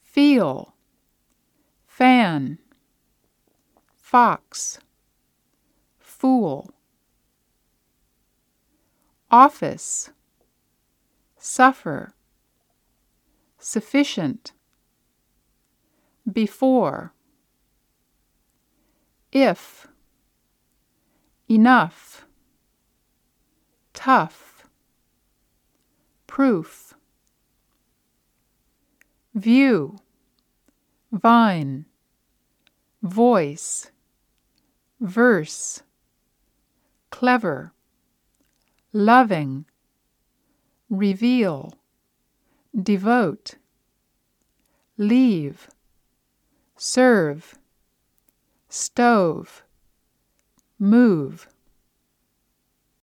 feel, fan, fox, fool. Office, suffer, sufficient, before. If, enough, tough, proof. View, vine, voice, verse, clever, loving, reveal, devote, leave, serve, stove, move.